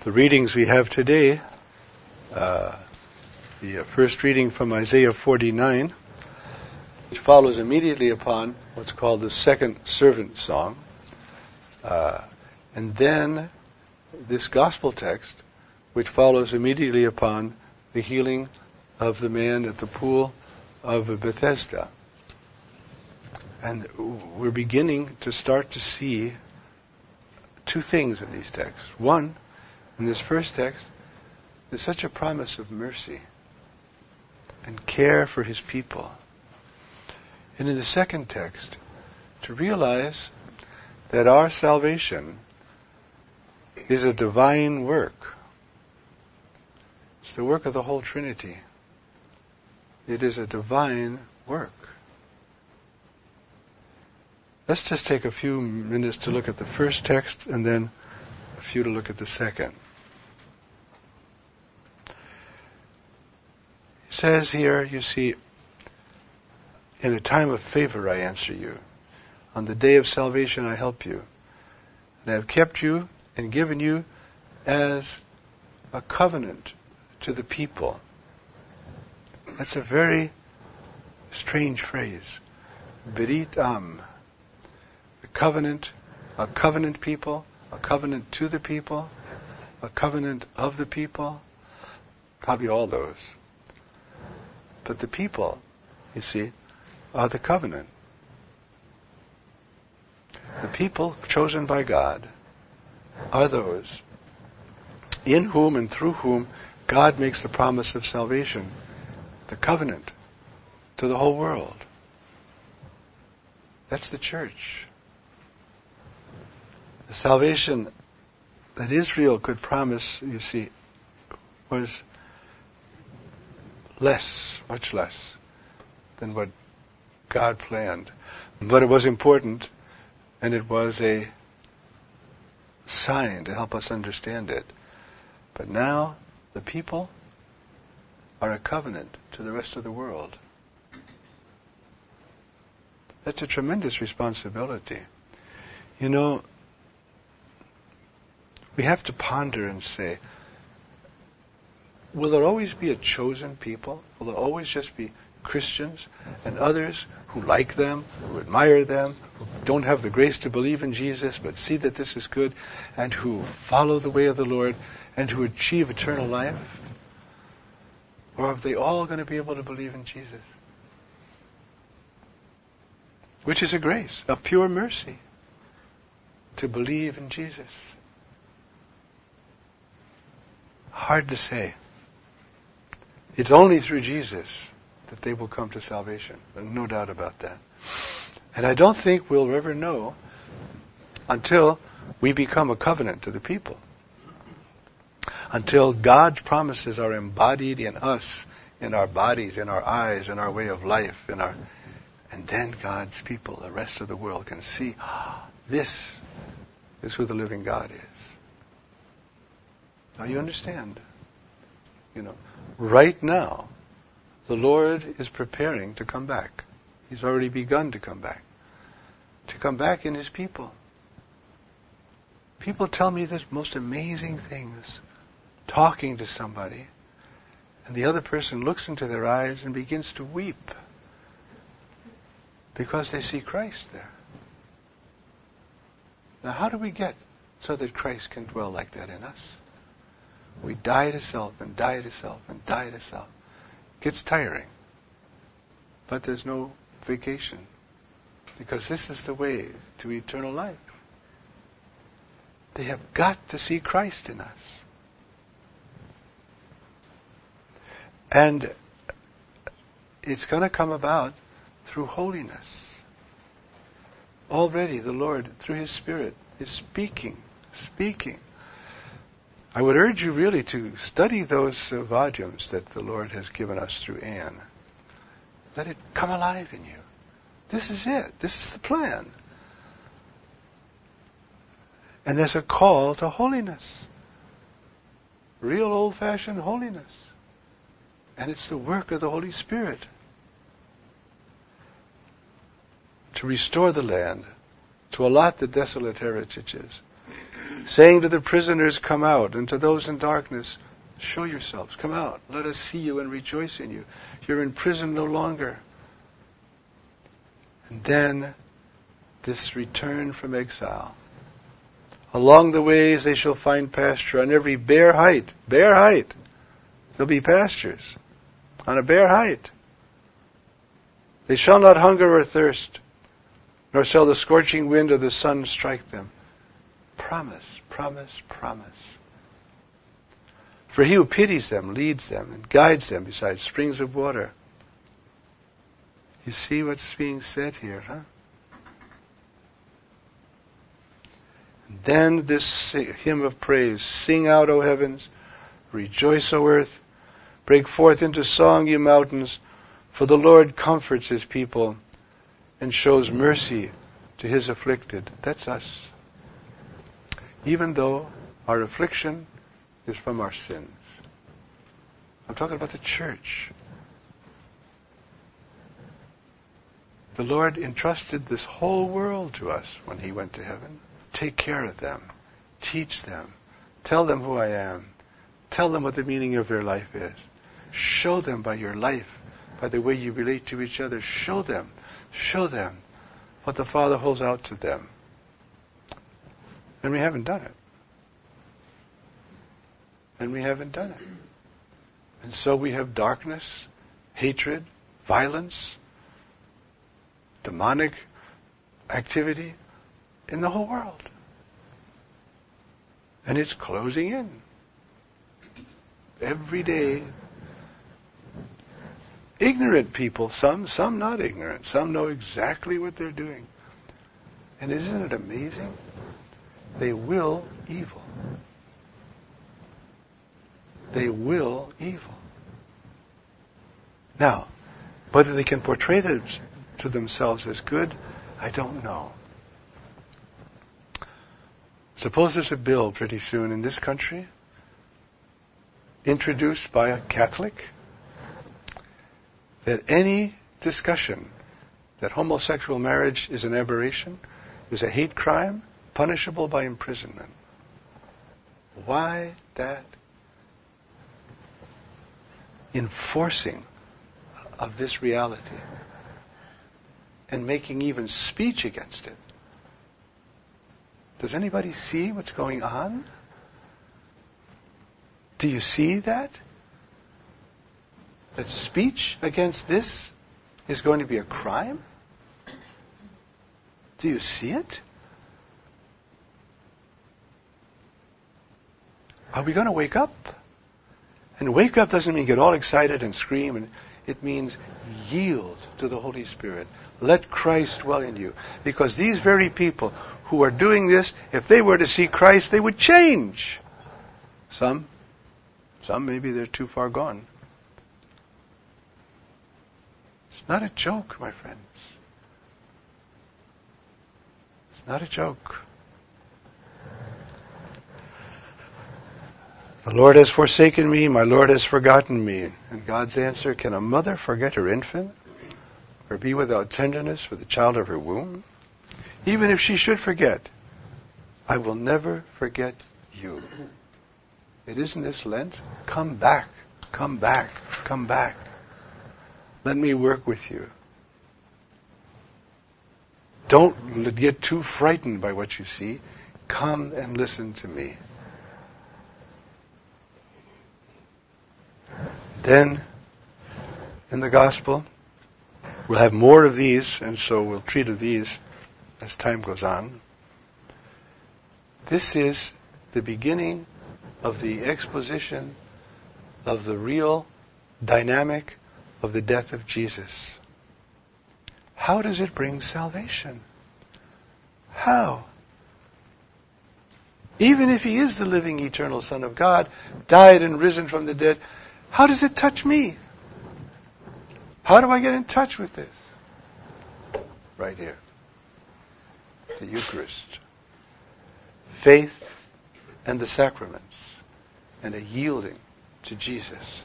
The readings we have today, the first reading from Isaiah 49, which follows immediately upon what's called the second servant song, and then this gospel text, which follows immediately upon the healing of the man at the pool of Bethesda. And we're beginning to start to see two things in these texts. One, in this first text, there's such a promise of mercy and care for his people. And in the second text, to realize that our salvation is a divine work. It's the work of the whole Trinity. It is a divine work. Let's just take a few minutes to look at the first text and then a few to look at the second. It says here, you see, in a time of favor I answer you. On the day of salvation I help you. And I have kept you and given you as a covenant to the people. That's a very strange phrase. Berit Am. A covenant people, a covenant to the people, a covenant of the people, probably all those. But the people, you see, are the covenant. The people chosen by God are those in whom and through whom God makes the promise of salvation, the covenant, to the whole world. That's the church. The salvation that Israel could promise, you see, was less, much less than what God planned. But it was important, and it was a sign to help us understand it. But now, the people are a covenant to the rest of the world. That's a tremendous responsibility. You know, we have to ponder and say, will there always be a chosen people? Will there always just be Christians and others who like them, who admire them, who don't have the grace to believe in Jesus but see that this is good, and who follow the way of the Lord and who achieve eternal life? Or are they all going to be able to believe in Jesus? Which is a grace, a pure mercy, to believe in Jesus. Hard to say. It's only through Jesus that they will come to salvation. There's no doubt about that. And I don't think we'll ever know until we become a covenant to the people. Until God's promises are embodied in us, in our bodies, in our eyes, in our way of life, and then God's people, the rest of the world, can see, this is who the living God is. Now you understand. You know, right now, the Lord is preparing to come back. He's already begun to come back. To come back in His people. People tell me the most amazing things, talking to somebody, and the other person looks into their eyes and begins to weep because they see Christ there. Now how do we get so that Christ can dwell like that in us? We die to self and die to self and die to self. It gets tiring. But there's no vacation. Because this is the way to eternal life. They have got to see Christ in us. And it's going to come about through holiness. Already the Lord, through His Spirit, is speaking. I would urge you really to study those volumes that the Lord has given us through Anne. Let it come alive in you. This is it. This is the plan. And there's a call to holiness. Real old-fashioned holiness. And it's the work of the Holy Spirit to restore the land, to allot the desolate heritages, saying to the prisoners, come out, and to those in darkness, show yourselves, come out, let us see you and rejoice in you. You're in prison no longer. And then this return from exile. Along the ways they shall find pasture on every bare height, there'll be pastures on a bare height. They shall not hunger or thirst, nor shall the scorching wind of the sun strike them. Promise, promise, promise. For he who pities them leads them and guides them beside springs of water. You see what's being said here, huh? And then this hymn of praise. Sing out, O heavens. Rejoice, O earth. Break forth into song, you mountains. For the Lord comforts his people and shows mercy to his afflicted. That's us. Even though our affliction is from our sins. I'm talking about the church. The Lord entrusted this whole world to us when he went to heaven. Take care of them. Teach them. Tell them who I am. Tell them what the meaning of their life is. Show them by your life, by the way you relate to each other. Show them what the Father holds out to them. And we haven't done it. And so we have darkness, hatred, violence, demonic activity in the whole world. And it's closing in. Every day, ignorant people, some not ignorant, some know exactly what they're doing. And isn't it amazing? They will evil. They will evil. Now, whether they can portray them to themselves as good, I don't know. Suppose there's a bill pretty soon in this country, introduced by a Catholic, that any discussion that homosexual marriage is an aberration, is a hate crime, punishable by imprisonment. Why that enforcing of this reality and making even speech against it? Does anybody see what's going on? Do you see that? That speech against this is going to be a crime? Do you see it? Are we going to wake up? And wake up doesn't mean get all excited and scream. And it means yield to the Holy Spirit. Let Christ dwell in you. Because these very people who are doing this, if they were to see Christ, they would change. Some maybe they're too far gone. It's not a joke, my friends. It's not a joke. The Lord has forsaken me, my Lord has forgotten me. And God's answer, can a mother forget her infant? Or be without tenderness for the child of her womb? Even if she should forget, I will never forget you. It isn't this Lent. Come back, come back, come back. Let me work with you. Don't get too frightened by what you see. Come and listen to me. Then, in the Gospel, we'll have more of these, and so we'll treat of these as time goes on. This is the beginning of the exposition of the real dynamic of the death of Jesus. How does it bring salvation? How? Even if he is the living eternal Son of God, died and risen from the dead, how does it touch me? How do I get in touch with this? Right here. The Eucharist. Faith and the sacraments. And a yielding to Jesus.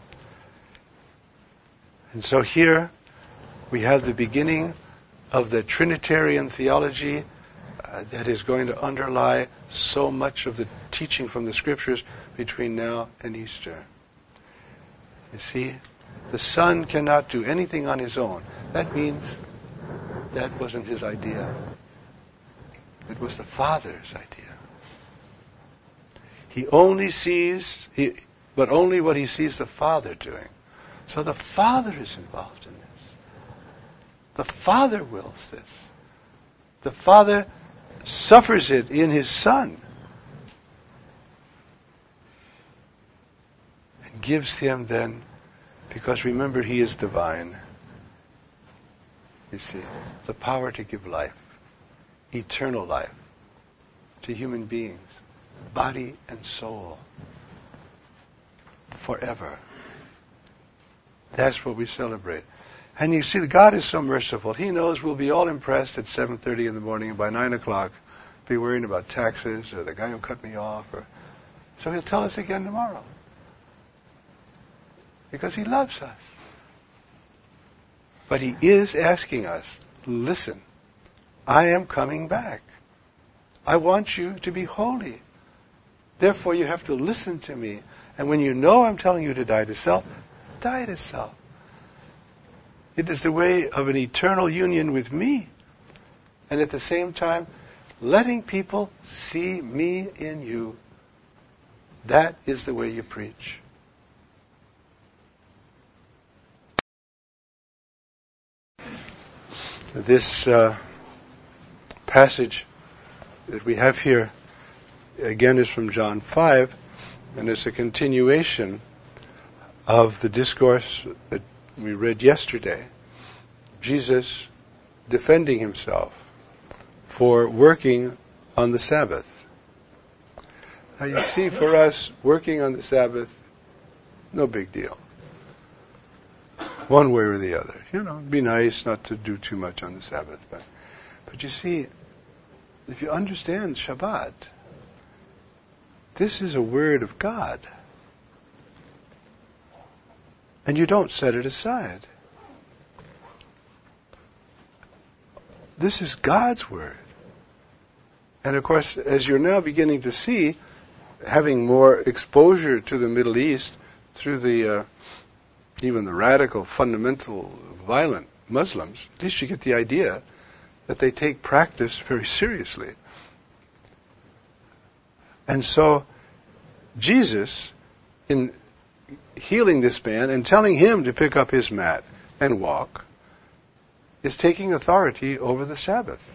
And so here we have the beginning of the Trinitarian theology that is going to underlie so much of the teaching from the Scriptures between now and Easter. You see, the Son cannot do anything on his own. That means that wasn't his idea. It was the Father's idea. He only sees, but only what he sees the Father doing. So the Father is involved in this. The Father wills this. The Father suffers it in his Son and gives him then, because remember he is divine, you see, the power to give life, eternal life, to human beings, body and soul, forever. That's what we celebrate. And you see, God is so merciful. He knows we'll be all impressed at 7:30 in the morning, and by 9 o'clock be worrying about taxes or the guy who cut me off. So he'll tell us again tomorrow. Because he loves us. But he is asking us, listen, I am coming back. I want you to be holy. Therefore you have to listen to me. And when you know I'm telling you to die to self, die to self. It is the way of an eternal union with me. And at the same time, letting people see me in you. That is the way you preach. This passage that we have here, again, is from John 5, and it's a continuation of the discourse that we read yesterday. Jesus defending himself for working on the Sabbath. Now you see, for us, working on the Sabbath, no big deal. One way or the other. It'd be nice not to do too much on the Sabbath. But you see, if you understand Shabbat, this is a word of God. And you don't set it aside. This is God's word. And of course, as you're now beginning to see, having more exposure to the Middle East through the even the radical, fundamental, violent Muslims, at least you get the idea that they take practice very seriously. And so Jesus, in healing this man and telling him to pick up his mat and walk, is taking authority over the Sabbath.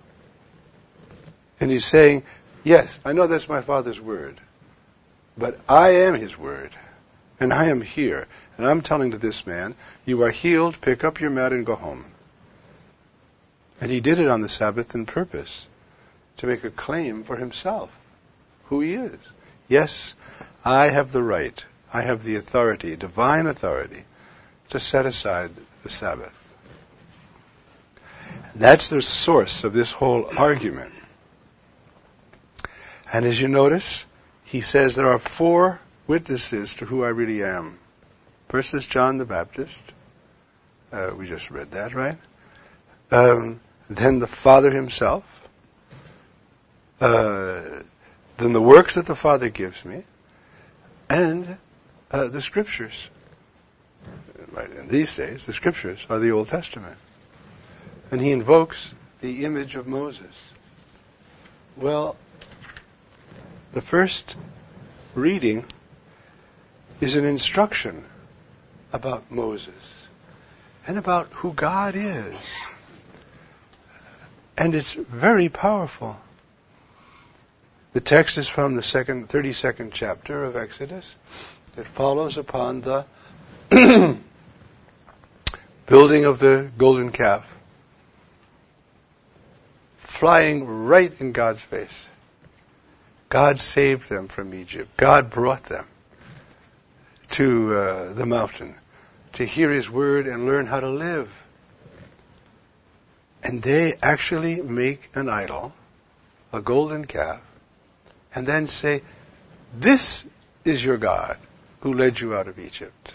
And he's saying, yes, I know that's my Father's word, but I am his word, and I am here, and I'm telling to this man, you are healed, pick up your mat and go home. And he did it on the Sabbath on purpose, to make a claim for himself, who he is. Yes, I have the right, I have the authority, divine authority, to set aside the Sabbath. And that's the source of this whole argument. And as you notice, he says there are 4 witnesses to who I really am. First is John the Baptist. We just read that, right? Then the Father himself. Then the works that the Father gives me. And the Scriptures. In these days, the Scriptures are the Old Testament. And he invokes the image of Moses. Well, the first reading is an instruction about Moses and about who God is. And it's very powerful. The text is from the 32nd chapter of Exodus. It follows upon the building of the golden calf, flying right in God's face. God saved them from Egypt. God brought them to the mountain to hear his word and learn how to live. And they actually make an idol, a golden calf, and then say, this is your God who led you out of Egypt.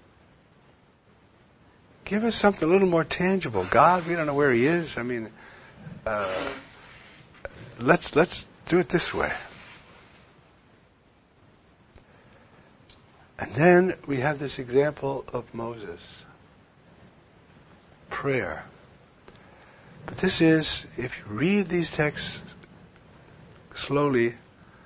Give us something a little more tangible. God, we don't know where he is. I mean, let's do it this way. And then we have this example of Moses. Prayer. But this is, if you read these texts slowly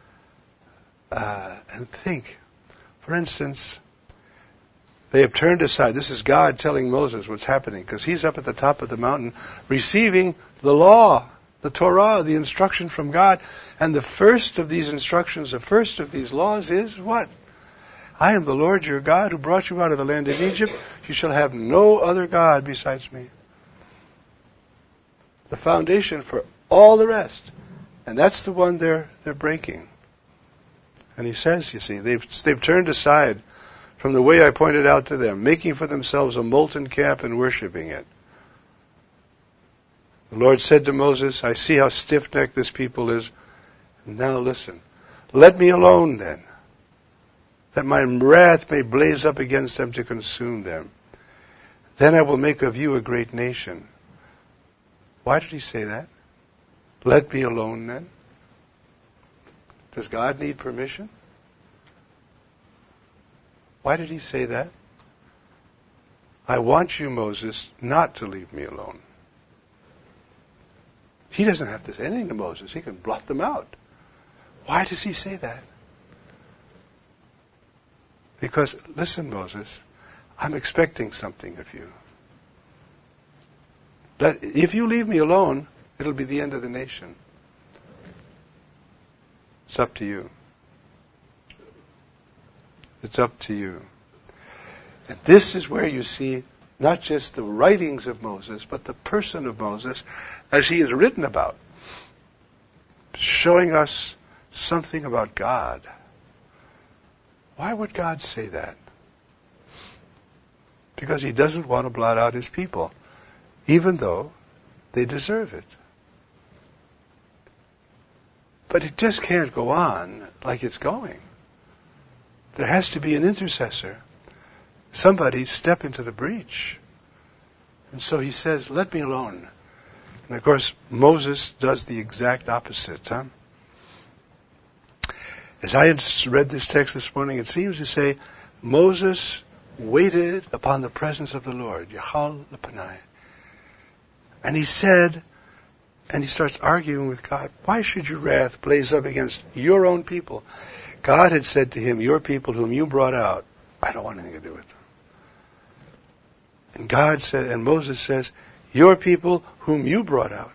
and think, for instance, they have turned aside. This is God telling Moses what's happening, because he's up at the top of the mountain receiving the law, the Torah, the instruction from God. And the first of these instructions, the first of these laws is what? I am the Lord your God who brought you out of the land of Egypt. You shall have no other God besides me. The foundation for all the rest. And that's the one they're breaking. And he says, you see, they've turned aside from the way I pointed out to them, making for themselves a molten calf and worshiping it. The Lord said to Moses, I see how stiff-necked this people is. Now listen, let me alone then, that my wrath may blaze up against them to consume them. Then I will make of you a great nation. Why did he say that? Let me alone then. Does God need permission? Why did he say that? I want you, Moses, not to leave me alone. He doesn't have to say anything to Moses. He can blot them out. Why does he say that? Because, listen, Moses, I'm expecting something of you. That if you leave me alone, it'll be the end of the nation. It's up to you. It's up to you. And this is where you see not just the writings of Moses, but the person of Moses as he is written about, showing us something about God. Why would God say that? Because he doesn't want to blot out his people, even though they deserve it. But it just can't go on like it's going. There has to be an intercessor. Somebody step into the breach. And so he says, let me alone. And of course, Moses does the exact opposite. As I had read this text this morning, it seems to say, Moses waited upon the presence of the Lord. Yachal lepanai. And he said, and he starts arguing with God, why should your wrath blaze up against your own people? God had said to him, your people whom you brought out, I don't want anything to do with them. And God said, and Moses says, your people whom you brought out.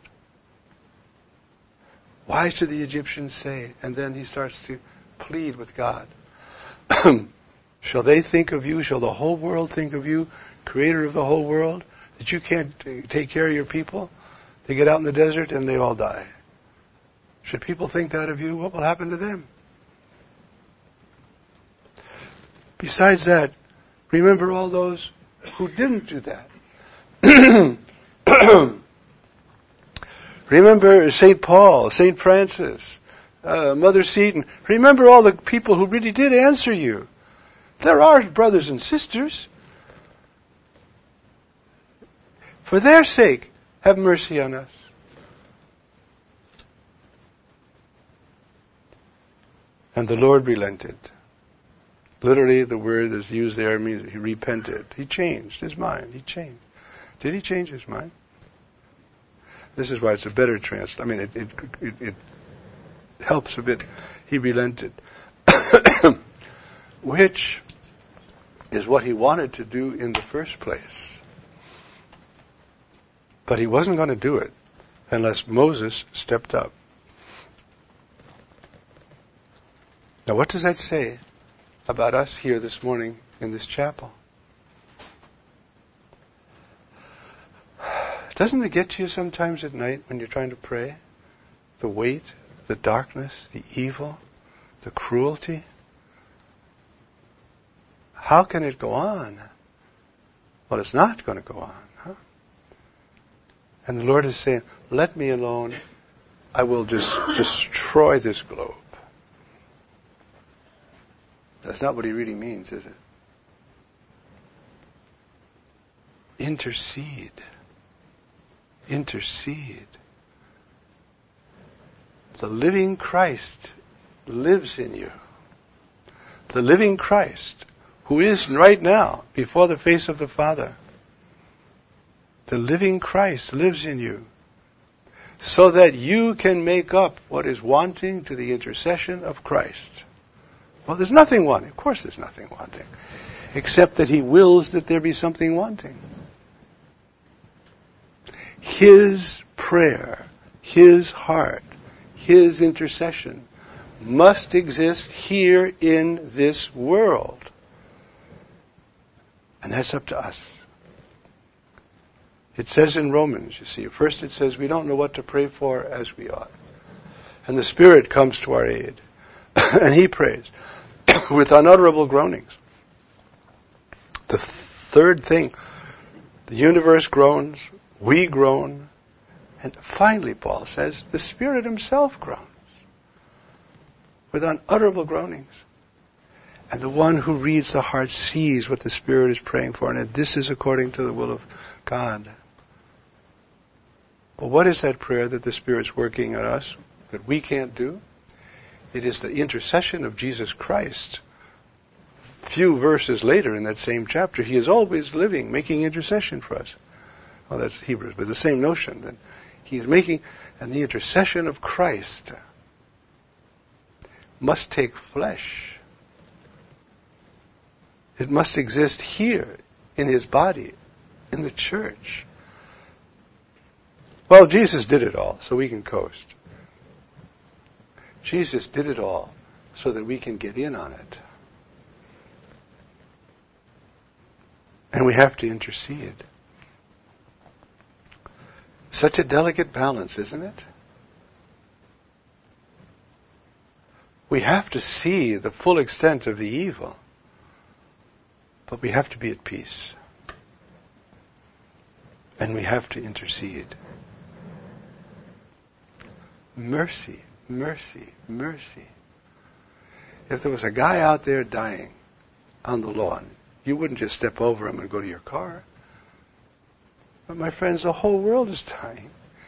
Why should the Egyptians say? And then he starts to plead with God. Shall they think of you? Shall the whole world think of you, creator of the whole world, that you can't take care of your people? They get out in the desert and they all die. Should people think that of you? What will happen to them? Besides that, remember all those who didn't do that. Remember St. Paul, St. Francis, Mother Seton. Remember all the people who really did answer you. There are brothers and sisters. For their sake, have mercy on us. And the Lord relented. Literally, the word that's used there means he repented. He changed his mind. He changed. Did he change his mind? This is why it's a better translation. I mean, it helps a bit. He relented. Which is what he wanted to do in the first place. But he wasn't going to do it unless Moses stepped up. Now, what does that say about us here this morning in this chapel? Doesn't it get to you sometimes at night when you're trying to pray? The weight, the darkness, the evil, the cruelty. How can it go on? Well, it's not going to go on. Huh? And the Lord is saying, let me alone. I will just destroy this globe. That's not what he really means, is it? Intercede. Intercede. The living Christ lives in you. The living Christ, who is right now before the face of the Father. The living Christ lives in you, so that you can make up what is wanting to the intercession of Christ. Well, there's nothing wanting. Of course there's nothing wanting, except that He wills that there be something wanting. His prayer, His heart, His intercession must exist here in this world. And that's up to us. It says in Romans, you see, first it says we don't know what to pray for as we ought. And the Spirit comes to our aid. And He prays with unutterable groanings. The third thing, the universe groans, we groan, and finally Paul says the Spirit Himself groans with unutterable groanings. And the one who reads the heart sees what the Spirit is praying for, and that this is according to the will of God. Well, what is that prayer that the Spirit's working on us that we can't do? It is the intercession of Jesus Christ. Few verses later in that same chapter, He is always living, making intercession for us. Well, that's Hebrews, but the same notion. That He is making, and the intercession of Christ must take flesh. It must exist here in His body, in the church. Well, Jesus did it all, so we can coast. Jesus did it all so that we can get in on it. And we have to intercede. Such a delicate balance, isn't it? We have to see the full extent of the evil, but we have to be at peace. And we have to intercede. Mercy, mercy, mercy. If there was a guy out there dying on the lawn, you wouldn't just step over him and go to your car. But my friends, the whole world is dying.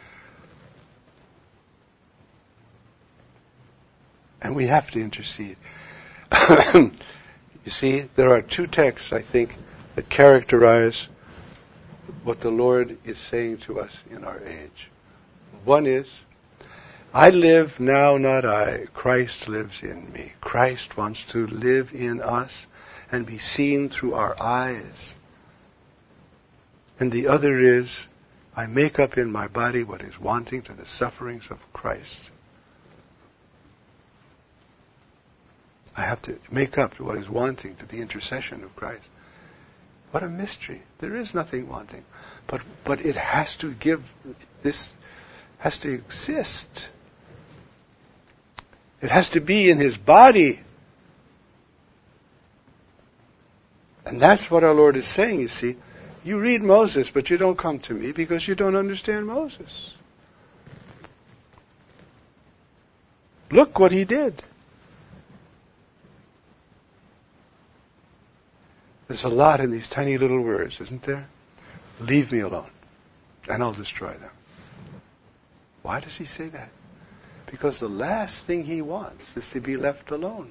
And we have to intercede. You see, there are two texts, I think, that characterize what the Lord is saying to us in our age. One is, I live now, not I. Christ lives in me. Christ wants to live in us and be seen through our eyes. And the other is, I make up in my body what is wanting to the sufferings of Christ. I have to make up what is wanting to the intercession of Christ. What a mystery. There is nothing wanting. But it has to give, this has to exist. It has to be in His body. And that's what our Lord is saying, you see. You read Moses, but you don't come to me because you don't understand Moses. Look what he did. There's a lot in these tiny little words, isn't there? Leave me alone, and I'll destroy them. Why does He say that? Because the last thing He wants is to be left alone.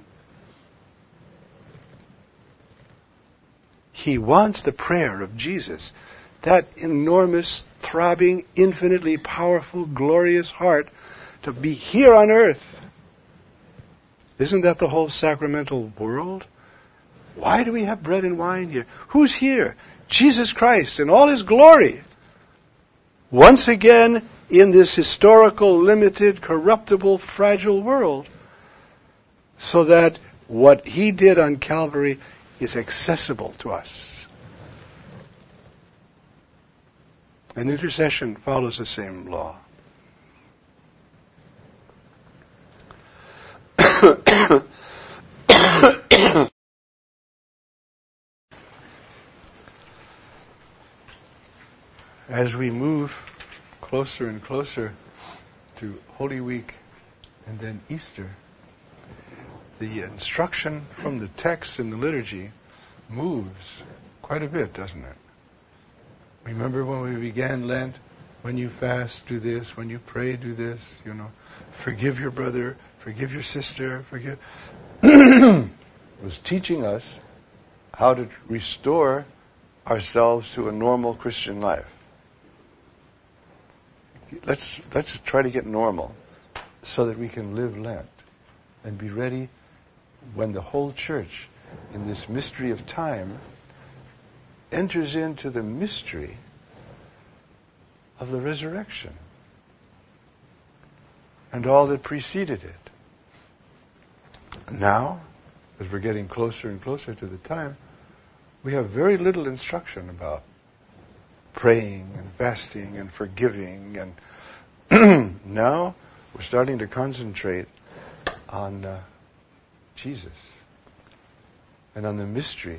He wants the prayer of Jesus, that enormous, throbbing, infinitely powerful, glorious heart, to be here on earth. Isn't that the whole sacramental world? Why do we have bread and wine here? Who's here? Jesus Christ in all His glory. Once again, in this historical, limited, corruptible, fragile world, so that what He did on Calvary is accessible to us. And intercession follows the same law. As we move closer and closer to Holy Week and then Easter, the instruction from the text in the liturgy moves quite a bit, doesn't it? Remember when we began Lent, when you fast, do this. When you pray, do this. Forgive your brother, forgive your sister, forgive. Was teaching us how to restore ourselves to a normal Christian life. Let's try to get normal so that we can live Lent and be ready when the whole church, in this mystery of time, enters into the mystery of the resurrection and all that preceded it. Now, as we're getting closer and closer to the time, we have very little instruction about praying and fasting and forgiving, and now we're starting to concentrate on Jesus and on the mystery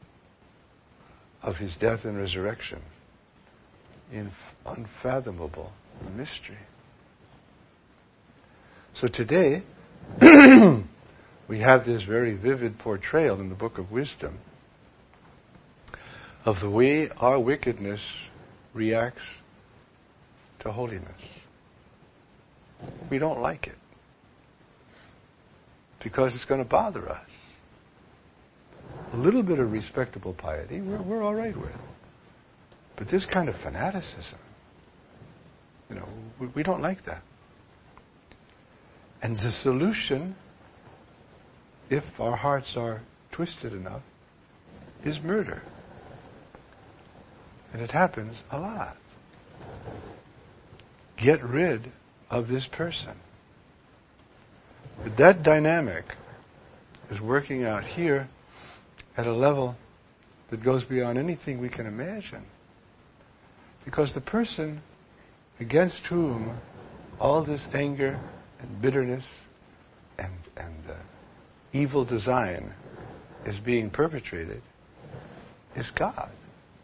of his death and resurrection. Unfathomable mystery. So today, we have this very vivid portrayal in the Book of Wisdom of the way our wickedness reacts to holiness. We don't like it because it's going to bother us. A little bit of respectable piety, we're all right with. But this kind of fanaticism, we don't like that. And the solution, if our hearts are twisted enough, is murder. And it happens a lot. Get rid of this person. But that dynamic is working out here at a level that goes beyond anything we can imagine. Because the person against whom all this anger and bitterness and evil design is being perpetrated is God.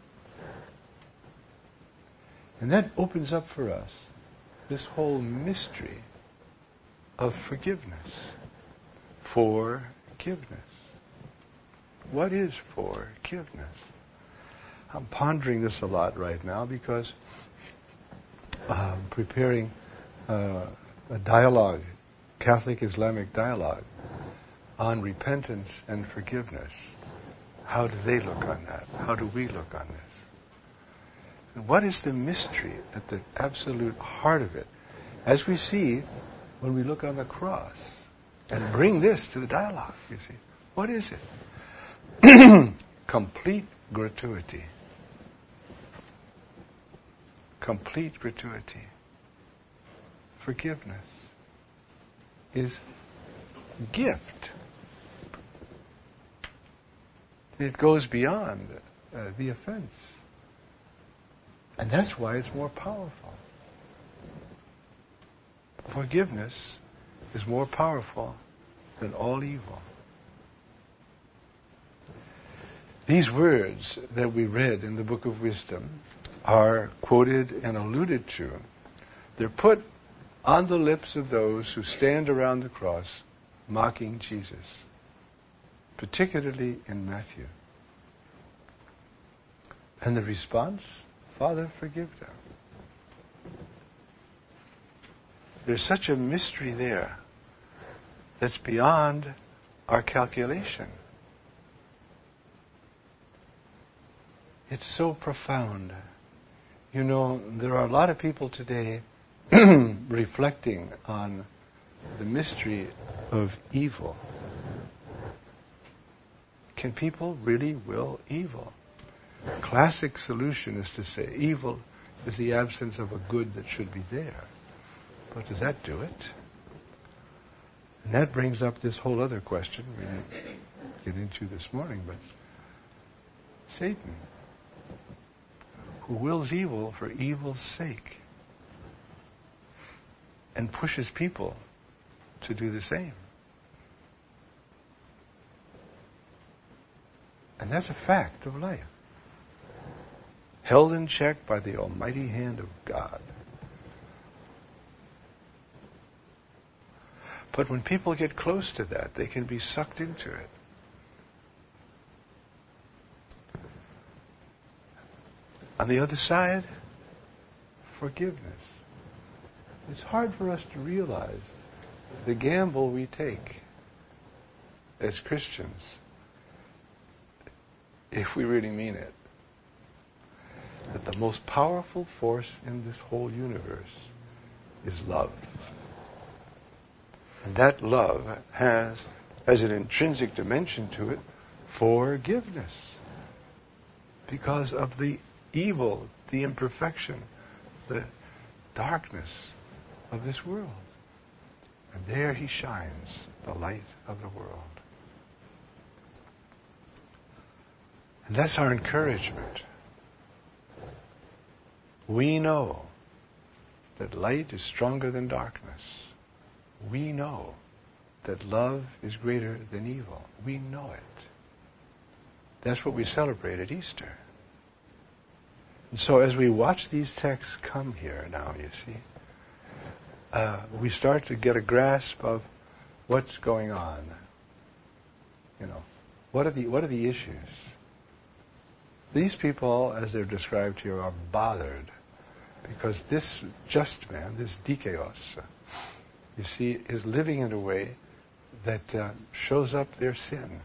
And that opens up for us this whole mystery of forgiveness. Forgiveness. What is forgiveness? I'm pondering this a lot right now because I'm preparing a dialogue, Catholic-Islamic dialogue, on repentance and forgiveness. How do they look on that? How do we look on this? And what is the mystery at the absolute heart of it? As we see when we look on the cross and bring this to the dialogue, you see. What is it? Complete gratuity. Complete gratuity. Forgiveness is gift. It goes beyond the offense. And that's why it's more powerful. Forgiveness is more powerful than all evil. These words that we read in the Book of Wisdom are quoted and alluded to. They're put on the lips of those who stand around the cross mocking Jesus, particularly in Matthew. And the response, Father, forgive them. There's such a mystery there that's beyond our calculation. It's so profound. There are a lot of people today reflecting on the mystery of evil. Can people really will evil? Classic solution is to say evil is the absence of a good that should be there. But does that do it? And that brings up this whole other question we didn't get into this morning, but Satan, who wills evil for evil's sake and pushes people to do the same. And that's a fact of life. Held in check by the almighty hand of God. But when people get close to that, they can be sucked into it. On the other side, forgiveness. It's hard for us to realize the gamble we take as Christians, if we really mean it, that the most powerful force in this whole universe is love. And that love has, as an intrinsic dimension to it, forgiveness. Because of the evil, the imperfection, the darkness of this world. And there he shines, the light of the world. And that's our encouragement. We know that light is stronger than darkness. We know that love is greater than evil. We know it. That's what we celebrate at Easter. And so as we watch these texts come here now, you see, we start to get a grasp of what's going on. You know, what are the issues? These people, as they're described here, are bothered because this just man, this dikaios, you see, is living in a way that shows up their sin.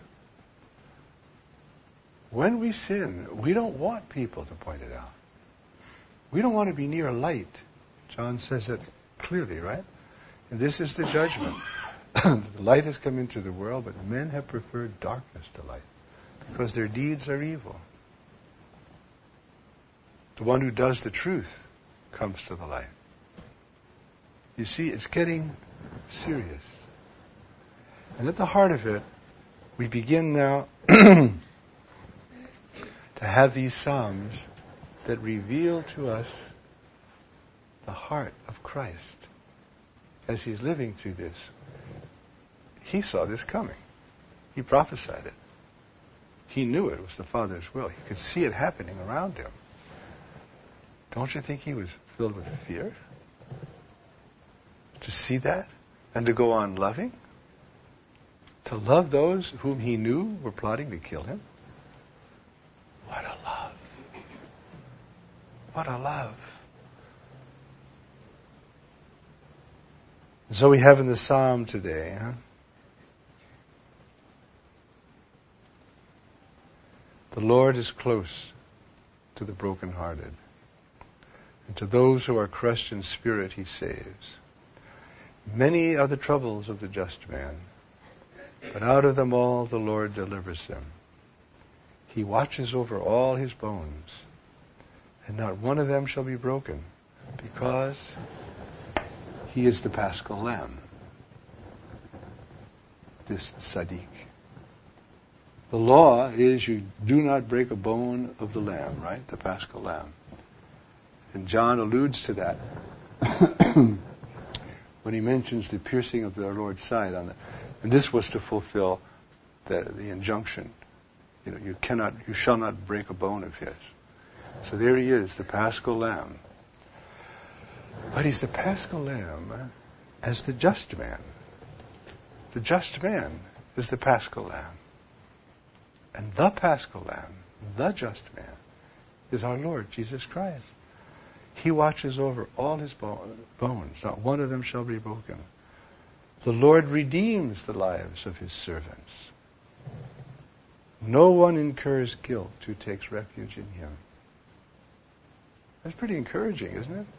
When we sin, we don't want people to point it out. We don't want to be near light. John says it clearly, right? And this is the judgment. The light has come into the world, but men have preferred darkness to light because their deeds are evil. The one who does the truth comes to the light. You see, it's getting serious. And at the heart of it, we begin now to have these Psalms that reveal to us the heart of Christ as he's living through this. He saw this coming. He prophesied it. He knew it was the Father's will. He could see it happening around him. Don't you think he was filled with fear? To see that and to go on loving? To love those whom he knew were plotting to kill him? What a love. What a love. And so we have in the Psalm today, the Lord is close to the brokenhearted. And to those who are crushed in spirit, he saves. Many are the troubles of the just man, but out of them all the Lord delivers them. He watches over all his bones, and not one of them shall be broken, because he is the Paschal Lamb, this Tzaddik. The law is you do not break a bone of the lamb, right? The Paschal Lamb. And John alludes to that when he mentions the piercing of our Lord's side. And this was to fulfill the injunction. You know, you shall not break a bone of his. So there he is, the Paschal Lamb. But he's the Paschal Lamb as the just man. The just man is the Paschal Lamb. And the Paschal Lamb, the just man, is our Lord Jesus Christ. He watches over all his bones. Not one of them shall be broken. The Lord redeems the lives of his servants. No one incurs guilt who takes refuge in him. That's pretty encouraging, isn't it?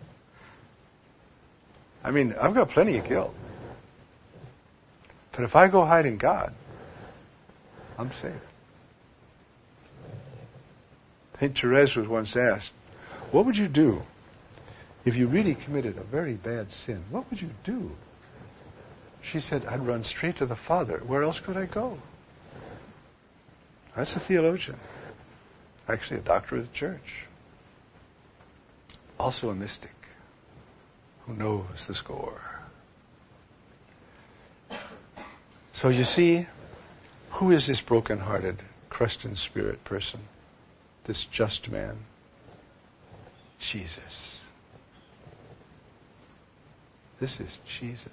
I mean, I've got plenty of guilt. But if I go hide in God, I'm safe. Saint Therese was once asked, what would you do if you really committed a very bad sin? What would you do? She said, I'd run straight to the Father. Where else could I go? That's a theologian. Actually, a doctor of the church. Also a mystic who knows the score. So you see, who is this broken-hearted, crushed in spirit person? This just man? Jesus. This is Jesus.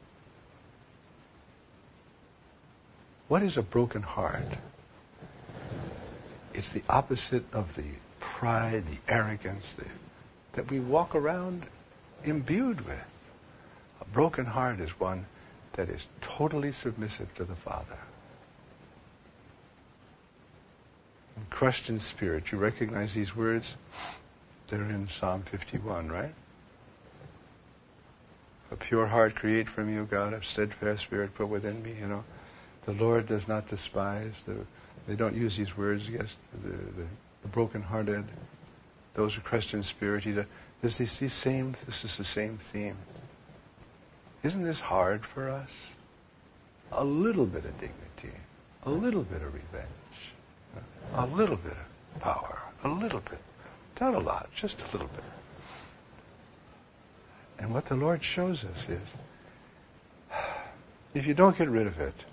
What is a broken heart? It's the opposite of the pride, the arrogance, that we walk around imbued with. A broken heart is one that is totally submissive to the Father. And crushed in spirit. You recognize these words? They're in Psalm 51, right? A pure heart create from you, God, a steadfast spirit put within me, The Lord does not despise. They don't use these words against the brokenhearted, those who crushed in spirit. This is the same theme. Isn't this hard for us? A little bit of dignity, a little bit of revenge, a little bit of power, a little bit. Not a lot, just a little bit. And what the Lord shows us is, if you don't get rid of it,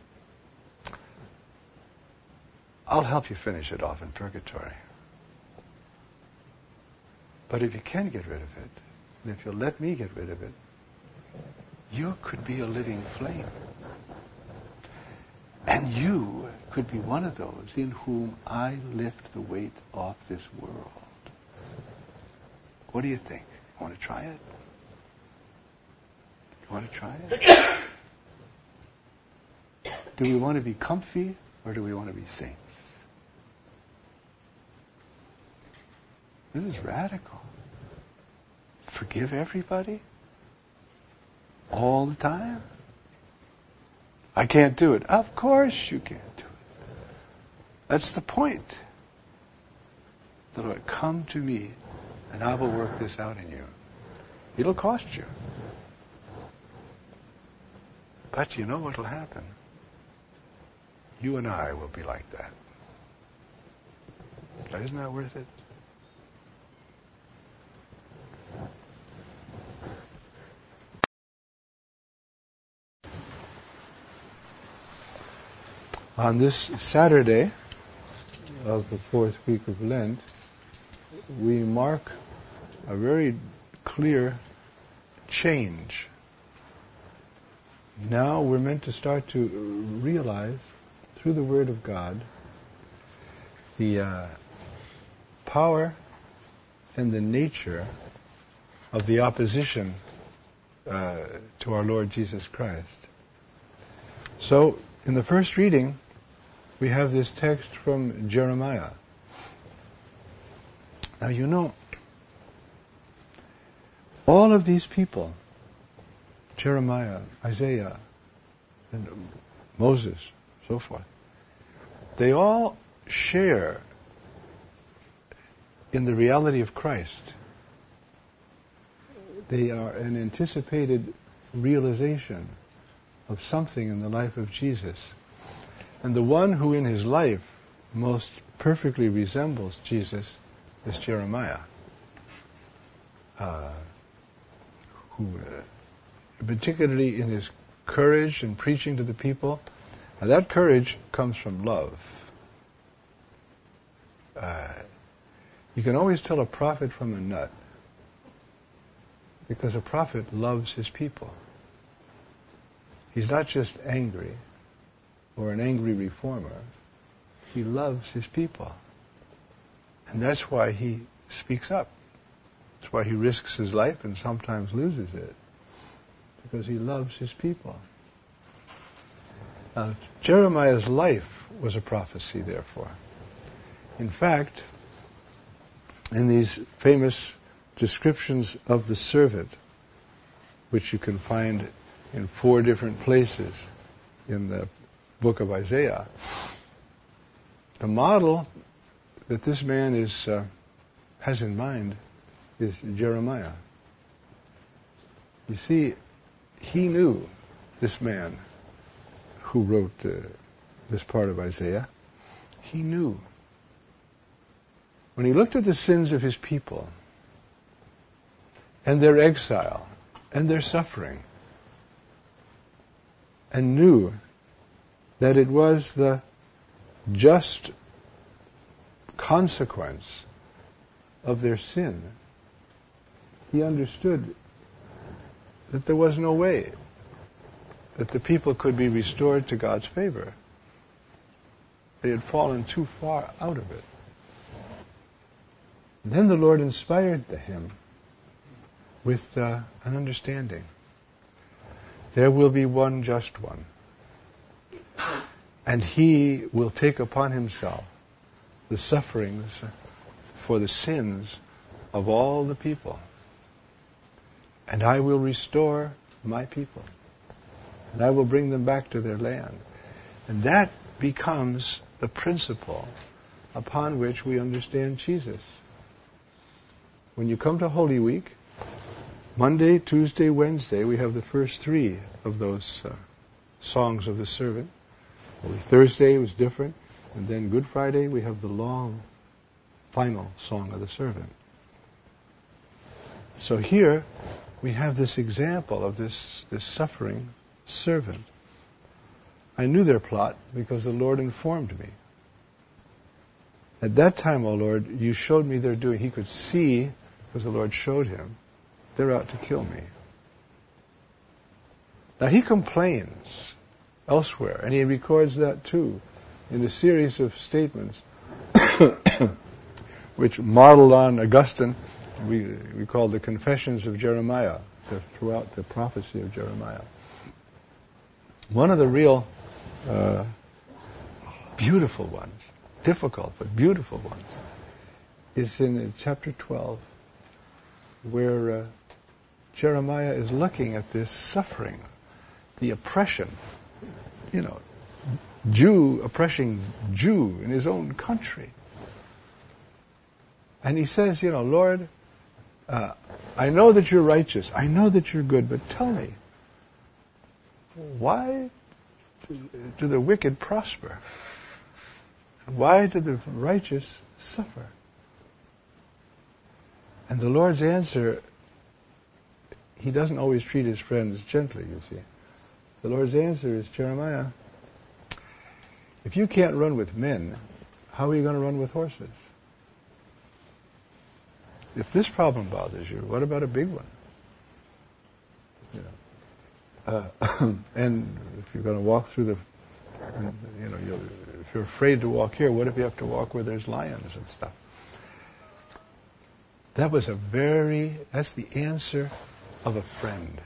I'll help you finish it off in purgatory. But if you can get rid of it, and if you'll let me get rid of it, you could be a living flame. And you could be one of those in whom I lift the weight off this world. What do you think? You want to try it? You want to try it? Do we want to be comfy or do we want to be saints? This is radical. Forgive everybody? All the time? I can't do it. Of course you can't do it. That's the point. The Lord, come to me and I will work this out in you. It'll cost you. But you know what will happen? You and I will be like that. Isn't that worth it? On this Saturday of the fourth week of Lent, we mark a very clear change. Now we're meant to start to realize through the Word of God the power and the nature of the opposition to our Lord Jesus Christ. So, in the first reading, we have this text from Jeremiah. Now all of these people, Jeremiah, Isaiah, and Moses, so forth, they all share in the reality of Christ. They are an anticipated realization of something in the life of Jesus. And the one who in his life most perfectly resembles Jesus is Jeremiah, who particularly in his courage in preaching to the people, and that courage comes from love. You can always tell a prophet from a nut, because a prophet loves his people. He's not just angry or an angry reformer. He loves his people. And that's why he speaks up. That's why he risks his life and sometimes loses it. Because he loves his people. Now, Jeremiah's life was a prophecy, therefore. In fact, in these famous descriptions of the servant, which you can find in 4 different places in the book of Isaiah, the model that this man has in mind is Jeremiah. You see, he knew, this man who wrote this part of Isaiah, he knew when he looked at the sins of his people and their exile and their suffering, and knew that it was the just consequence of their sin, he understood that there was no way that the people could be restored to God's favor. They had fallen too far out of it. Then the Lord inspired him with an understanding. There will be one just one. And he will take upon himself the sufferings for the sins of all the people. And I will restore my people. And I will bring them back to their land. And that becomes the principle upon which we understand Jesus. When you come to Holy Week, Monday, Tuesday, Wednesday, we have the first three of those songs of the servant. Holy Thursday was different. And then Good Friday, we have the long, final song of the servant. So here, we have this example of this suffering servant. I knew their plot because the Lord informed me. At that time, O Lord, you showed me their doing. He could see, because the Lord showed him, they're out to kill me. Now he complains elsewhere, and he records that too, in a series of statements which modeled on Augustine, we call the Confessions of Jeremiah, throughout the prophecy of Jeremiah. One of the real beautiful ones, difficult but beautiful ones, is in chapter 12, where Jeremiah is looking at this suffering, the oppression, Jew oppressing Jew in his own country. And he says, Lord, I know that you're righteous, I know that you're good, but tell me, why do the wicked prosper? Why do the righteous suffer? And the Lord's answer, he doesn't always treat his friends gently, you see. The Lord's answer is, Jeremiah, if you can't run with men, how are you going to run with horses? If this problem bothers you, what about a big one? And if you're going to walk through if you're afraid to walk here, what if you have to walk where there's lions and stuff? That's the answer of a friend.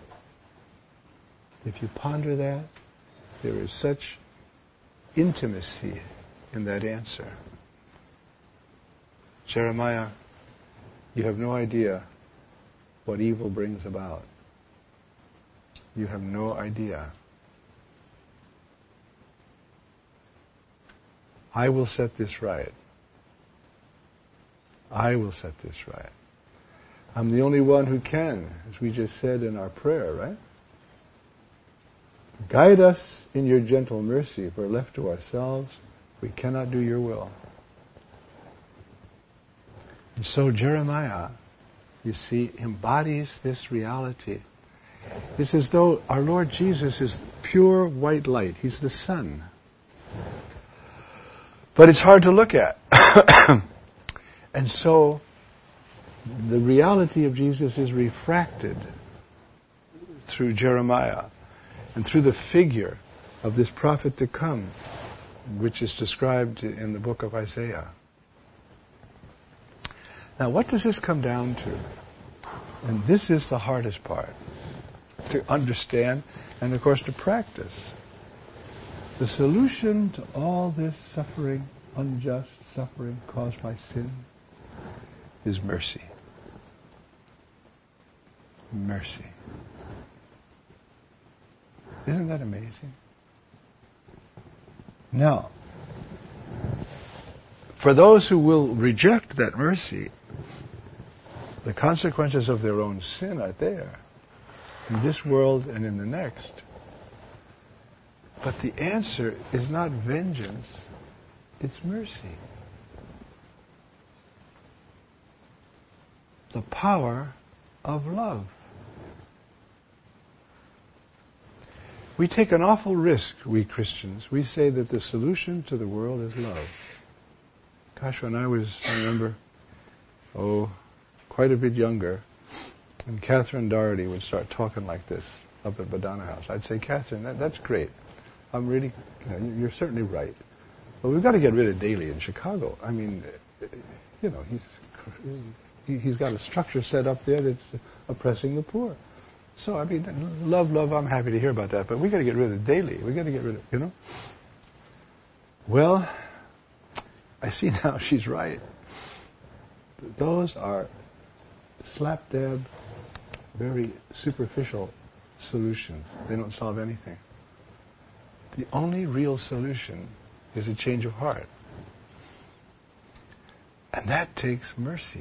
If you ponder that, there is such intimacy in that answer. Jeremiah, you have no idea what evil brings about. You have no idea. I will set this right. I will set this right. I'm the only one who can, as we just said in our prayer, right? Guide us in your gentle mercy. If we're left to ourselves, we cannot do your will. And so Jeremiah, you see, embodies this reality. It's as though our Lord Jesus is pure white light. He's the sun. But it's hard to look at. And so the reality of Jesus is refracted through Jeremiah and through the figure of this prophet to come, which is described in the book of Isaiah. Now, what does this come down to? And this is the hardest part, to understand and, of course, to practice. The solution to all this suffering, unjust suffering caused by sin, is mercy. Mercy. Isn't that amazing? Now, for those who will reject that mercy, the consequences of their own sin are there, in this world and in the next. But the answer is not vengeance, it's mercy. The power of love. We take an awful risk, we Christians. We say that the solution to the world is love. Gosh, when I remember, quite a bit younger, and Catherine Doherty would start talking like this up at Badana House. I'd say, Catherine, that's great. I'm really, you're certainly right. But we've got to get rid of Daley in Chicago. I mean, he's He's got a structure set up there that's oppressing the poor. So, I mean, love, I'm happy to hear about that, but we got to get rid of daily. We got to get rid of, Well, I see now she's right. Those are slap dab, very superficial solutions. They don't solve anything. The only real solution is a change of heart. And that takes mercy.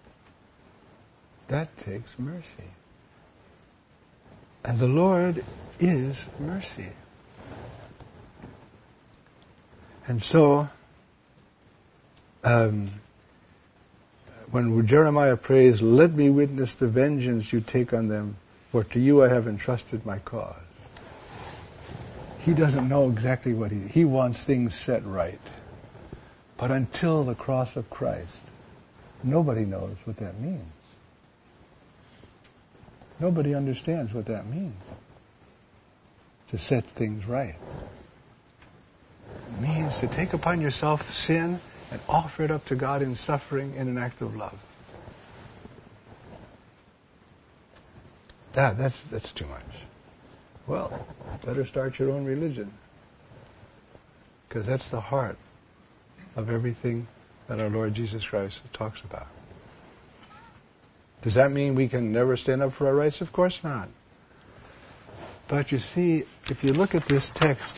That takes mercy. And the Lord is mercy. And so, when Jeremiah prays, "Let me witness the vengeance you take on them, for to you I have entrusted my cause." He doesn't know exactly what he wants things set right. But until the cross of Christ, nobody knows what that means. Nobody understands what that means. To set things right. It means to take upon yourself sin and offer it up to God in suffering in an act of love. That's too much. Well, better start your own religion. Because that's the heart of everything that our Lord Jesus Christ talks about. Does that mean we can never stand up for our rights? Of course not. But you see, if you look at this text,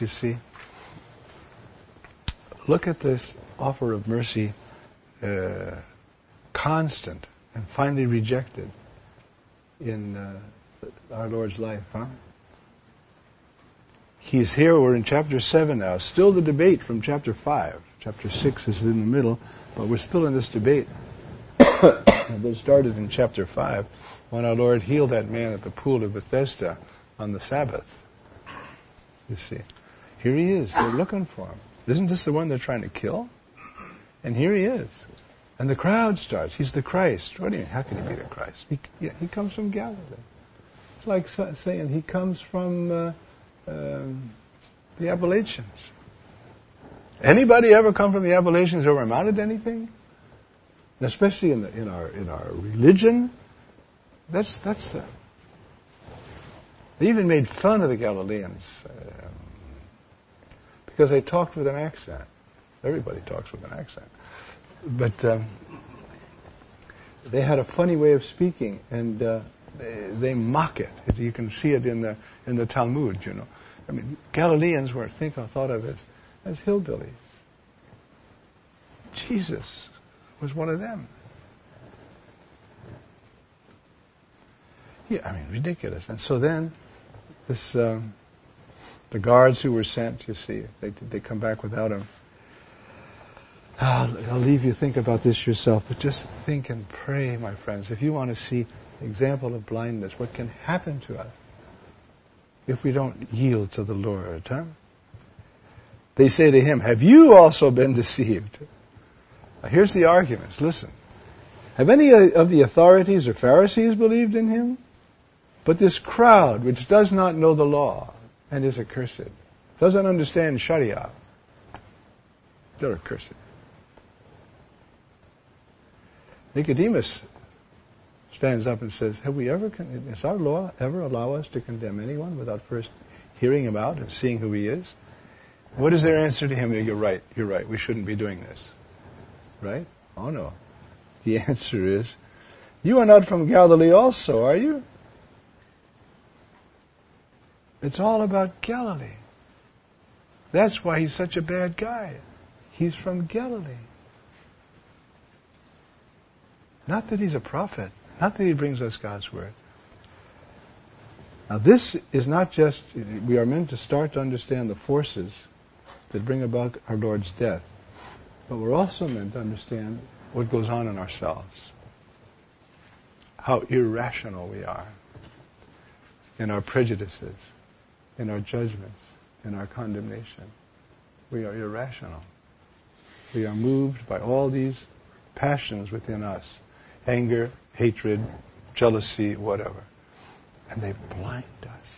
look at this offer of mercy, constant and finally rejected in our Lord's life, huh? He's here, we're in chapter 7 now. Still the debate from chapter 5. Chapter 6 is in the middle, but we're still in this debate. It started in chapter 5 when our Lord healed that man at the pool of Bethesda on the Sabbath. You see, here he is. They're looking for him. Isn't this the one they're trying to kill? And here he is. And the crowd starts. He's the Christ. What do you mean? How can he be the Christ? He comes from Galilee. It's like saying he comes from the Appalachians. Anybody ever come from the Appalachians ever amounted to anything? And especially in our religion, that's the. They even made fun of the Galileans because they talked with an accent. Everybody talks with an accent, but they had a funny way of speaking, and they mock it. You can see it in the Talmud. I mean, Galileans were thought of as hillbillies. Jesus was one of them. Yeah, I mean, ridiculous. And so then, the guards who were sent, you see, they come back without him. I'll leave you think about this yourself, but just think and pray, my friends. If you want to see an example of blindness, what can happen to us if we don't yield to the Lord, huh? They say to him, "Have you also been deceived?" Now here's the arguments. Listen. "Have any of the authorities or Pharisees believed in him? But this crowd, which does not know the law and is accursed, doesn't understand Sharia, they're accursed." Nicodemus stands up and says, does our law ever allow us to condemn anyone without first hearing him out and seeing who he is? What is their answer to him? You're right, we shouldn't be doing this. Right? Oh no. The answer is, "You are not from Galilee also, are you?" It's all about Galilee. That's why he's such a bad guy. He's from Galilee. Not that he's a prophet. Not that he brings us God's word. Now this is not just, we are meant to start to understand the forces that bring about our Lord's death. But we're also meant to understand what goes on in ourselves. How irrational we are in our prejudices, in our judgments, in our condemnation. We are irrational. We are moved by all these passions within us. Anger, hatred, jealousy, whatever. And they blind us.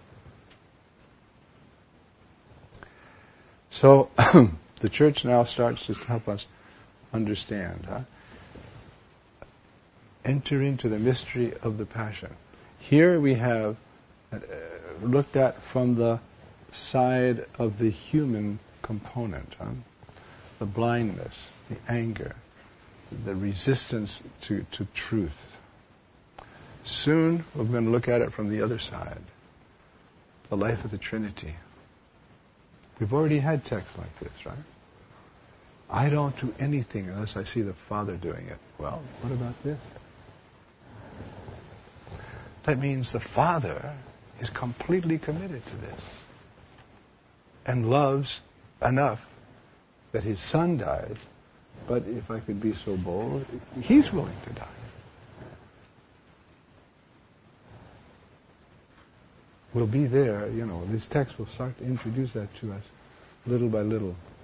So the church now starts to help us understand. enter into the mystery of the Passion. Here we have looked at from the side of the human component, the blindness, the anger, the resistance to truth. Soon we're going to look at it from the other side, the life of the Trinity. We've already had texts like this, right? I don't do anything unless I see the Father doing it. Well, what about this? That means the Father is completely committed to this and loves enough that his Son dies, but if I could be so bold, he's willing to die. We'll be there, this text will start to introduce that to us little by little.